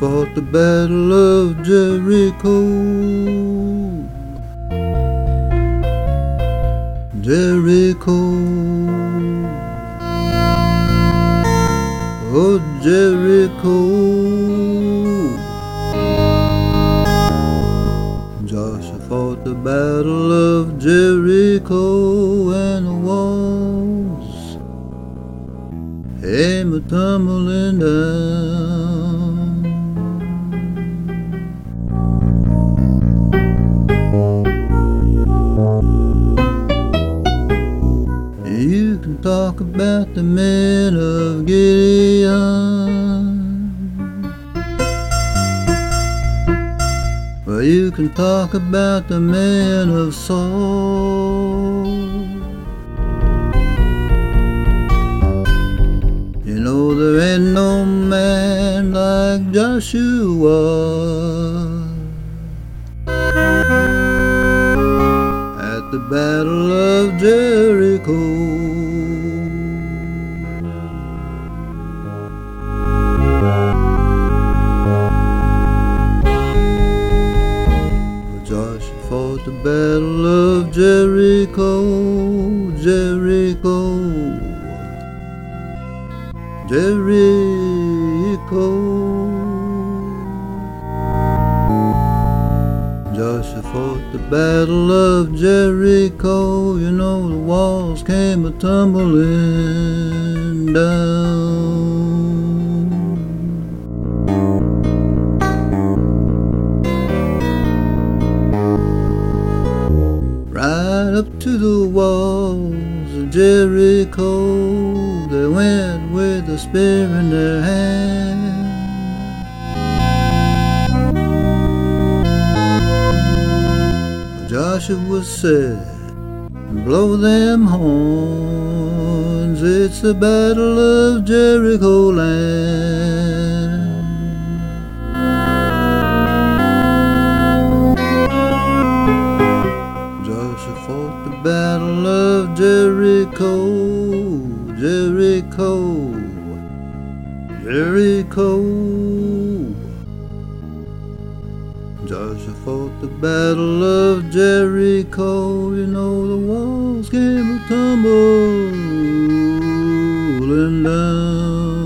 fought the battle of Jericho. Jericho, oh Jericho. Joshua fought the battle of Jericho, and the walls came a-tumbling down. You can talk about the men of Gideon, well, you can talk about the men of Saul. You know there ain't no man like Joshua at the battle of Jericho. Joshua fought the battle of Jericho, Jericho, Jericho. Joshua fought the battle of Jericho. You know the walls came a-tumbling down. Right up to the walls of Jericho they went with a spear in their hand. Joshua said, blow them horns, it's the battle of Jericho land. Joshua fought the battle of Jericho, Jericho, Jericho. Joshua fought the battle of Jericho. You know the walls came a-tumbling down.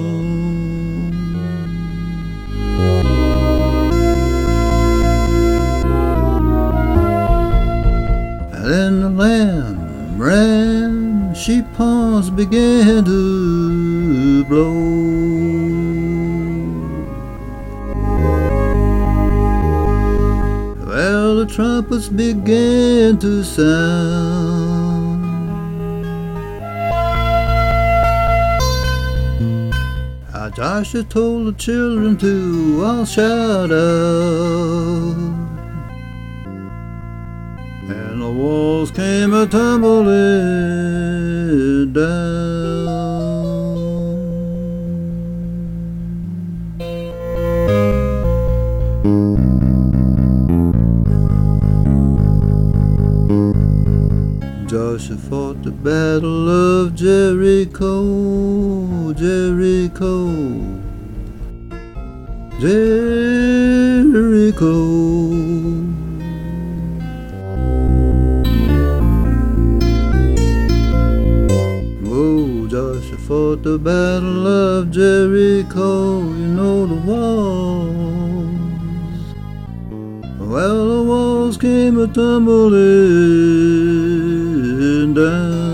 And then the lamb, ram, sheep horns began to blow. Well, the trumpets began to sound. Joshua told the children to all shout out, and the walls came a-tumbling down. Joshua fought the battle of Jericho, Jericho, Jericho. Oh, Joshua fought the battle of Jericho. You know the walls, well, the walls came a-tumbling down.